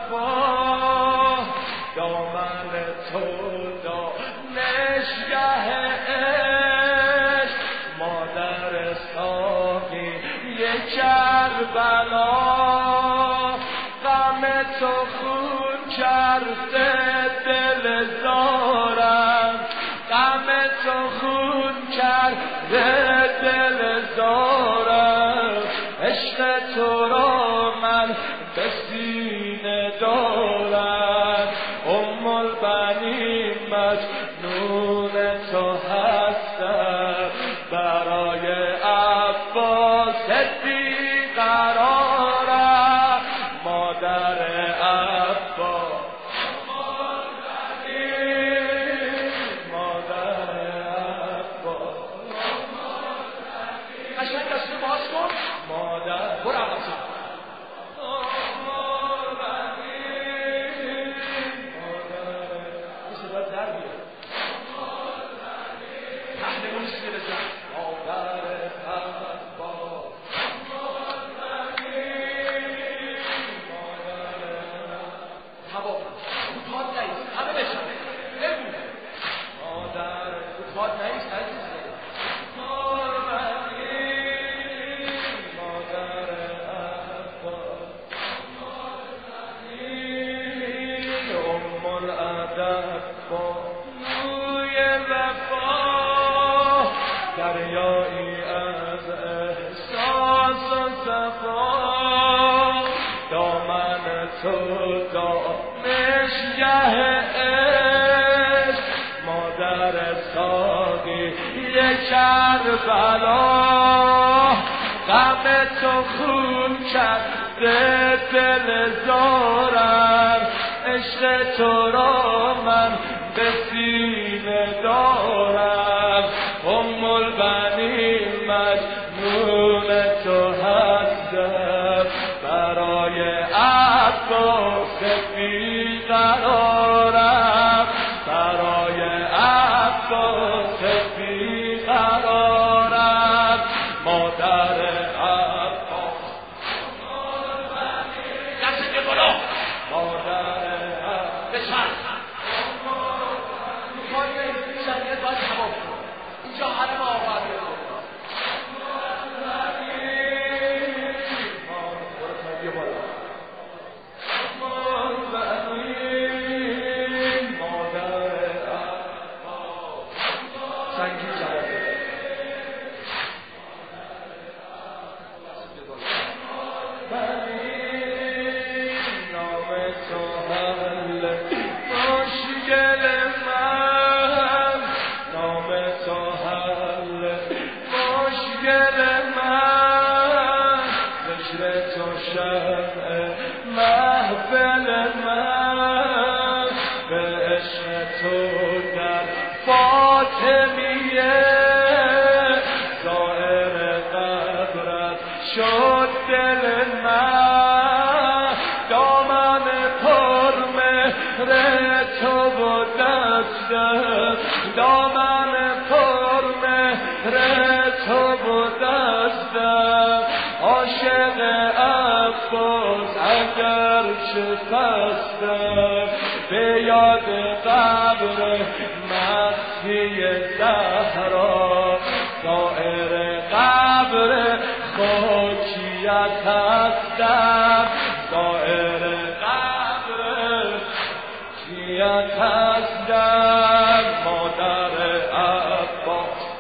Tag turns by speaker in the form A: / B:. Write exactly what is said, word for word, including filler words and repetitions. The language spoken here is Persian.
A: وفا دامن تو دانشگه عشق مادر ساقی یک کربلا غم تو خون کرده دل زارم غم تو خون کرده دل زارم عشق تو را من به سینه دارم ام البنین مجنون تو هستم برای عباس بیقرارم مادر عباس مادر عباس قشنگ دستو باز کن مادر برو عباس دریایی از احساس و صفا دامن تو دانشگه عشق مادر ساقی یک کربلا غم تو خون کرده دل زارم عشق تو را من به سینه دارم ام البنین مجنون تو هستم برای عباس بیقرارم برای عباس بیقرارم مادر عباس دست که بالا مادر عباس بشن شریعت باید تمام کنم اینجا حرم آقا محفل من به عشق تو در فاطمیه ظاهر قبرت شد دل من دامن پر مهر تو و دستم دامن پر مهر تو و دستم عاشق عباس اگر شکستم به یاد قبر مسیح زهرا سایر قبر خاکیت هستم سایر قبر خاکیت هستم مادر عباس